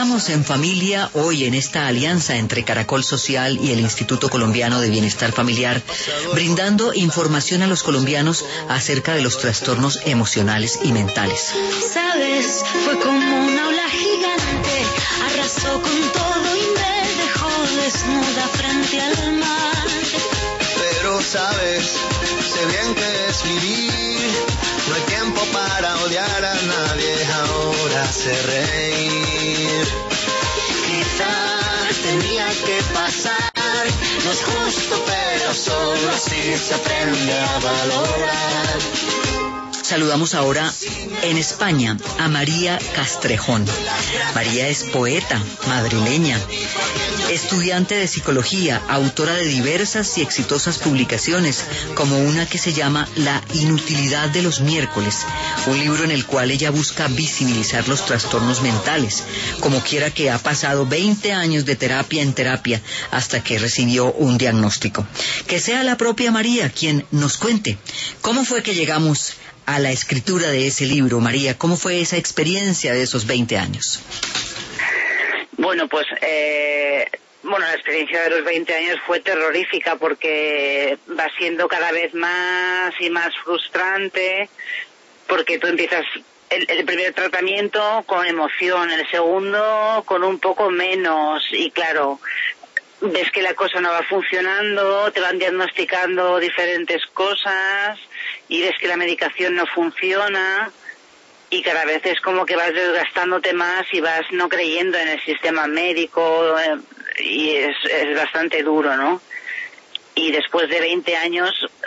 Estamos en familia hoy en esta alianza entre Caracol Social y el Instituto Colombiano de Bienestar Familiar, brindando información a los colombianos acerca de los trastornos emocionales y mentales. Sabes, fue como una ola gigante, arrasó con todo y me dejó desnuda frente al mar. Pero sabes, sé bien que es vivir, no hay tiempo para odiar a nadie, ahora sé reír. Quizás tenía que pasar, no es justo, pero solo así se aprende a valorar. Saludamos ahora en España a María Castrejón. María es poeta, madrileña, estudiante de psicología, autora de diversas y exitosas publicaciones, como una que se llama La inutilidad de los miércoles, un libro en el cual ella busca visibilizar los trastornos mentales, como quiera que ha pasado 20 años de terapia en terapia hasta que recibió un diagnóstico. Que sea la propia María quien nos cuente cómo fue que llegamos a la escritura de ese libro. María, ¿cómo fue esa experiencia de esos 20 años? Bueno, pues la experiencia de los 20 años fue terrorífica porque va siendo cada vez más y más frustrante, porque tú empiezas el primer tratamiento con emoción, el segundo con un poco menos, y claro, ves que la cosa no va funcionando, te van diagnosticando diferentes cosas y ves que la medicación no funciona y cada vez es como que vas desgastándote más y vas no creyendo en el sistema médico y es bastante duro, ¿no? Y después de 20 años,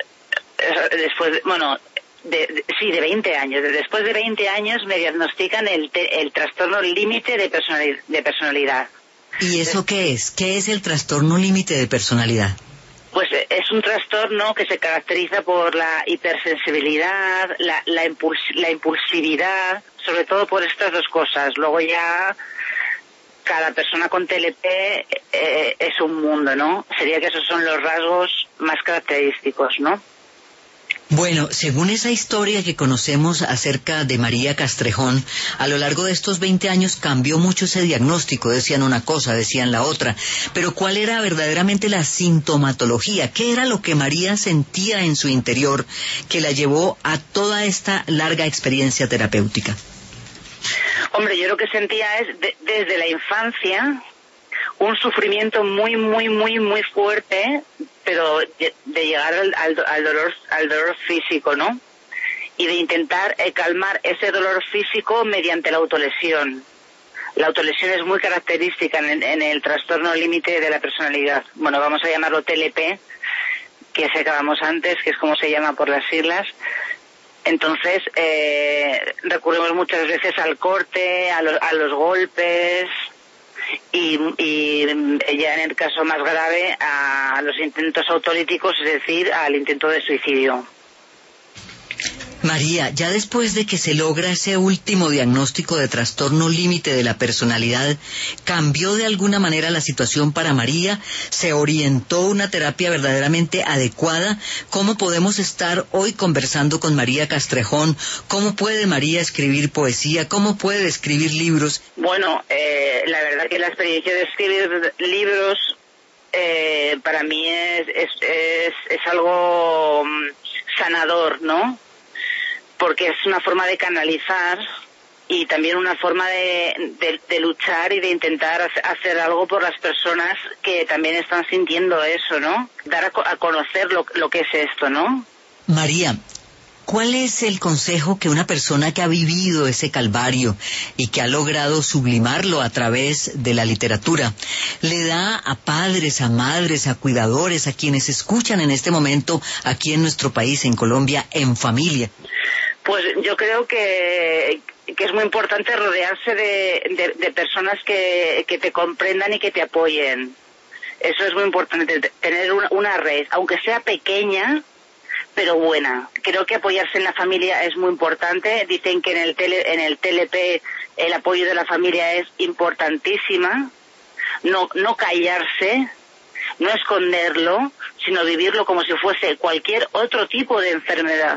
de 20 años, después de 20 años me diagnostican el trastorno límite de personalidad. ¿Y eso qué es? ¿Qué es el trastorno límite de personalidad? Pues es un trastorno que se caracteriza por la hipersensibilidad, la impulsividad, sobre todo por estas dos cosas. Luego ya cada persona con TLP es un mundo, ¿no? Sería que esos son los rasgos más característicos, ¿no? Bueno, según esa historia que conocemos acerca de María Castrejón, a lo largo de estos 20 años cambió mucho ese diagnóstico. Decían una cosa, decían la otra. Pero ¿cuál era verdaderamente la sintomatología? ¿Qué era lo que María sentía en su interior que la llevó a toda esta larga experiencia terapéutica? Hombre, yo lo que sentía es desde la infancia un sufrimiento muy, muy, muy, muy fuerte, pero de llegar al dolor físico, ¿no? Y de intentar calmar ese dolor físico mediante la autolesión. La autolesión es muy característica en el trastorno límite de la personalidad. Bueno, vamos a llamarlo TLP, que acabamos antes, que es como se llama por las siglas. Entonces, recurrimos muchas veces al corte, a los golpes, y ya en el caso más grave a los intentos autolíticos, es decir, al intento de suicidio. María, ya después de que se logra ese último diagnóstico de trastorno límite de la personalidad, ¿cambió de alguna manera la situación para María? ¿Se orientó una terapia verdaderamente adecuada? ¿Cómo podemos estar hoy conversando con María Castrejón? ¿Cómo puede María escribir poesía? ¿Cómo puede escribir libros? Bueno, la verdad que la experiencia de escribir libros para mí es algo sanador, ¿no? Porque es una forma de canalizar y también una forma de luchar y de intentar hacer algo por las personas que también están sintiendo eso, ¿no? Dar a conocer lo que es esto, ¿no? María, ¿cuál es el consejo que una persona que ha vivido ese calvario y que ha logrado sublimarlo a través de la literatura le da a padres, a madres, a cuidadores, a quienes escuchan en este momento aquí en nuestro país, en Colombia, en familia? Pues yo creo que es muy importante rodearse de personas que te comprendan y que te apoyen. Eso es muy importante, tener una red, aunque sea pequeña, pero buena. Creo que apoyarse en la familia es muy importante. Dicen que en el TLP el apoyo de la familia es importantísima. No callarse, no esconderlo, sino vivirlo como si fuese cualquier otro tipo de enfermedad.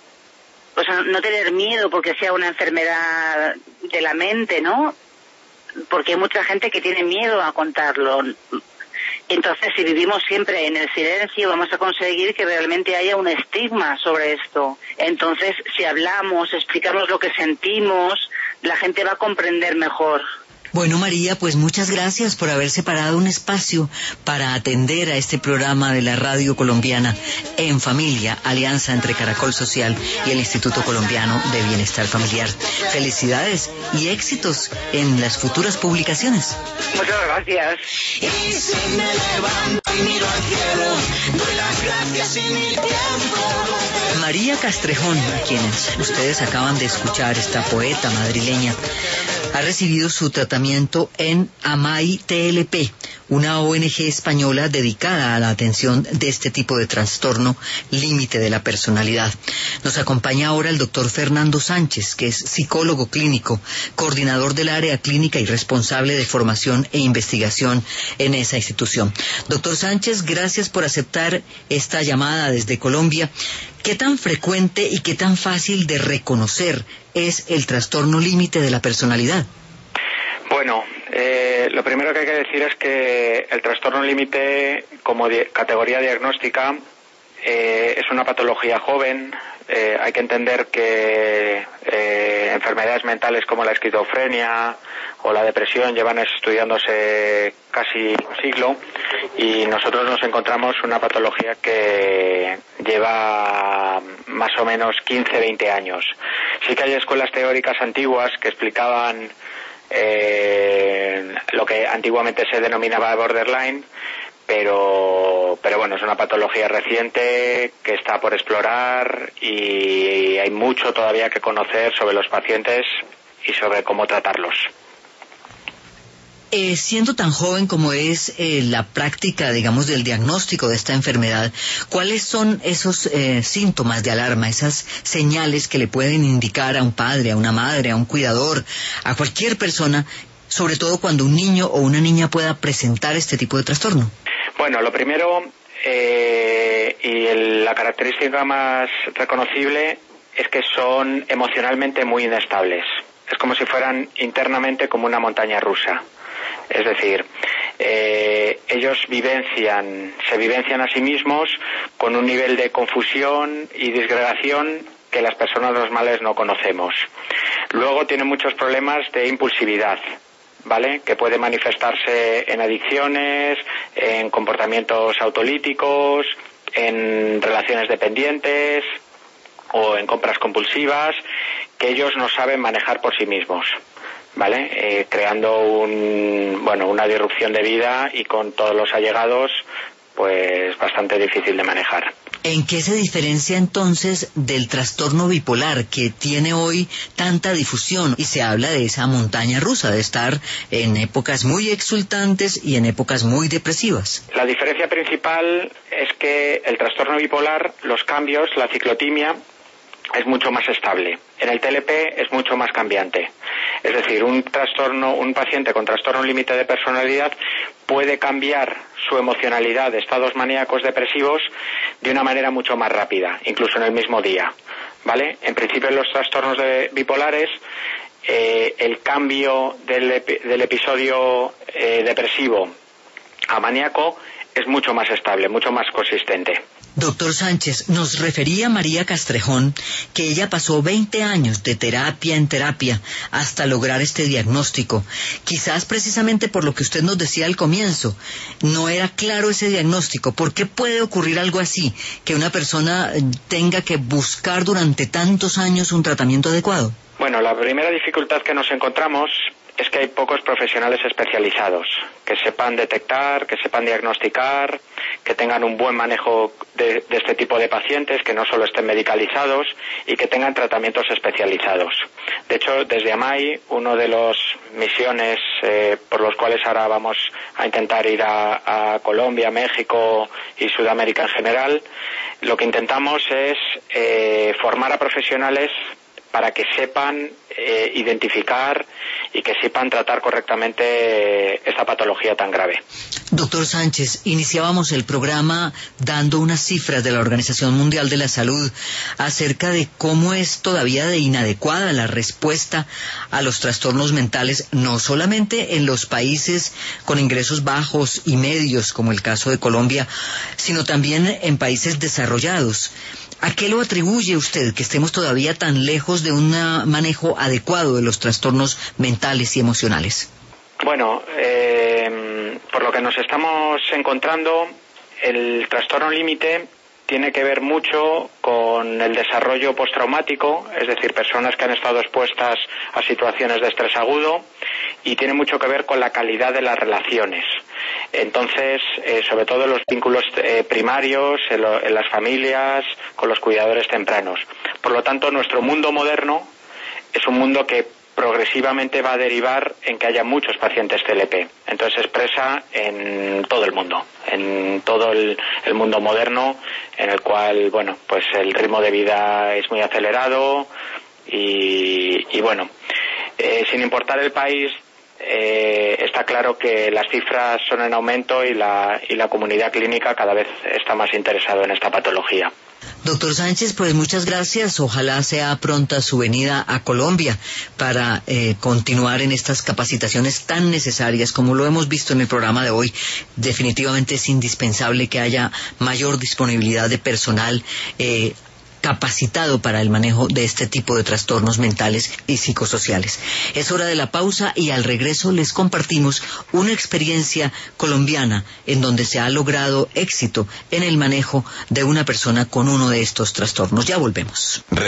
O sea, no tener miedo porque sea una enfermedad de la mente, ¿no? porque hay mucha gente que tiene miedo a contarlo. Entonces, si vivimos siempre en el silencio, vamos a conseguir que realmente haya un estigma sobre esto. Entonces, si hablamos, explicamos lo que sentimos, la gente va a comprender mejor. Bueno, María, pues muchas gracias por haber separado un espacio para atender a este programa de la radio colombiana En Familia, alianza entre Caracol Social y el Instituto Colombiano de Bienestar Familiar. Felicidades y éxitos en las futuras publicaciones. Muchas gracias. Y si me levanto y miro al cielo, doy las gracias y mi tiempo. María Castrejón, a quienes ustedes acaban de escuchar, esta poeta madrileña, ha recibido su tratamiento en AMAI TLP, una ONG española dedicada a la atención de este tipo de trastorno límite de la personalidad. Nos acompaña ahora el doctor Fernando Sánchez, que es psicólogo clínico, coordinador del área clínica y responsable de formación e investigación en esa institución. Doctor Sánchez, gracias por aceptar esta llamada desde Colombia. ¿Qué tan frecuente y qué tan fácil de reconocer es el trastorno límite de la personalidad? Bueno, lo primero que hay que decir es que el trastorno límite como categoría diagnóstica es una patología joven. Hay que entender que enfermedades mentales como la esquizofrenia o la depresión llevan estudiándose casi un siglo, y nosotros nos encontramos una patología que lleva más o menos 15-20 años. Sí que hay escuelas teóricas antiguas que explicaban lo que antiguamente se denominaba borderline, pero bueno, es una patología reciente que está por explorar y hay mucho todavía que conocer sobre los pacientes y sobre cómo tratarlos. Siendo tan joven como es la práctica, digamos, del diagnóstico de esta enfermedad, ¿cuáles son esos síntomas de alarma, esas señales que le pueden indicar a un padre, a una madre, a un cuidador, a cualquier persona, sobre todo cuando un niño o una niña pueda presentar este tipo de trastorno? Bueno, lo primero y la característica más reconocible es que son emocionalmente muy inestables. Es como si fueran internamente como una montaña rusa. Es decir, ellos se vivencian a sí mismos con un nivel de confusión y disgregación que las personas normales no conocemos. Luego tienen muchos problemas de impulsividad, ¿vale? Que puede manifestarse en adicciones, en comportamientos autolíticos, en relaciones dependientes o en compras compulsivas que ellos no saben manejar por sí mismos, ¿vale? Creando una disrupción de vida y con todos los allegados, pues bastante difícil de manejar. ¿En qué se diferencia entonces del trastorno bipolar que tiene hoy tanta difusión y se habla de esa montaña rusa, de estar en épocas muy exultantes y en épocas muy depresivas? La diferencia principal es que el trastorno bipolar, los cambios, la ciclotimia, es mucho más estable. En el TLP es mucho más cambiante. Es decir, un paciente con trastorno límite de personalidad puede cambiar su emocionalidad de estados maníacos depresivos de una manera mucho más rápida, incluso en el mismo día, ¿vale? En principio, en los trastornos bipolares, el cambio del episodio depresivo a maníaco es mucho más estable, mucho más consistente. Doctor Sánchez, nos refería María Castrejón que ella pasó 20 años de terapia en terapia hasta lograr este diagnóstico. Quizás precisamente por lo que usted nos decía al comienzo, no era claro ese diagnóstico. ¿Por qué puede ocurrir algo así? Que una persona tenga que buscar durante tantos años un tratamiento adecuado. Bueno, la primera dificultad que nos encontramos es que hay pocos profesionales especializados que sepan detectar, que sepan diagnosticar, que tengan un buen manejo de este tipo de pacientes, que no solo estén medicalizados y que tengan tratamientos especializados. De hecho, desde AMAI, una de las misiones por los cuales ahora vamos a intentar ir a Colombia, México y Sudamérica en general, lo que intentamos es formar a profesionales para que sepan identificar y que sepan tratar correctamente esta patología tan grave. Doctor Sánchez, iniciábamos el programa dando unas cifras de la Organización Mundial de la Salud acerca de cómo es todavía de inadecuada la respuesta a los trastornos mentales, no solamente en los países con ingresos bajos y medios, como el caso de Colombia, sino también en países desarrollados. ¿A qué lo atribuye usted que estemos todavía tan lejos de un manejo adecuado de los trastornos mentales y emocionales? Bueno, por lo que nos estamos encontrando, el trastorno límite tiene que ver mucho con el desarrollo postraumático, es decir, personas que han estado expuestas a situaciones de estrés agudo, y tiene mucho que ver con la calidad de las relaciones. Entonces, sobre todo en los vínculos primarios, en las familias, con los cuidadores tempranos. Por lo tanto, nuestro mundo moderno es un mundo que progresivamente va a derivar en que haya muchos pacientes TLP. Entonces se expresa en todo el mundo, en todo el mundo moderno, en el cual, bueno, pues el ritmo de vida es muy acelerado y bueno, sin importar el país, está claro que las cifras son en aumento y la comunidad clínica cada vez está más interesada en esta patología. Doctor Sánchez, pues muchas gracias. Ojalá sea pronta su venida a Colombia para continuar en estas capacitaciones tan necesarias como lo hemos visto en el programa de hoy. Definitivamente es indispensable que haya mayor disponibilidad de personal capacitado para el manejo de este tipo de trastornos mentales y psicosociales. Es hora de la pausa y al regreso les compartimos una experiencia colombiana en donde se ha logrado éxito en el manejo de una persona con uno de estos trastornos. Ya volvemos.